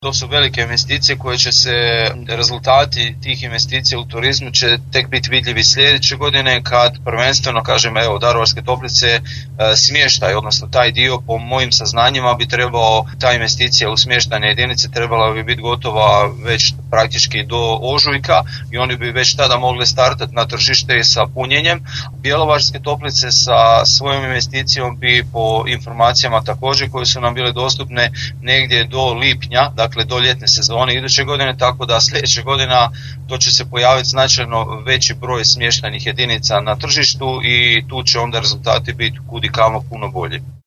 To su velike investicije koje će se, rezultati tih investicija u turizmu će tek biti vidljivi sljedeće godine kad prvenstveno, kažem, evo, Daruvarske Toplice smještaj, odnosno taj dio po mojim saznanjima bi trebao, ta investicija u smještajne jedinice trebala bi biti gotova već praktički do ožujka i oni bi već tada mogli startati na tržište sa punjenjem. Bjelovarske Toplice sa svojom investicijom bi po informacijama također koje su nam bile dostupne negdje do lipnja, dakle do ljetne sezone iduće godine, tako da sljedeće godina to će se pojaviti značajno veći broj smještajnih jedinica na tržištu i tu će onda rezultati biti kudikamo puno bolji.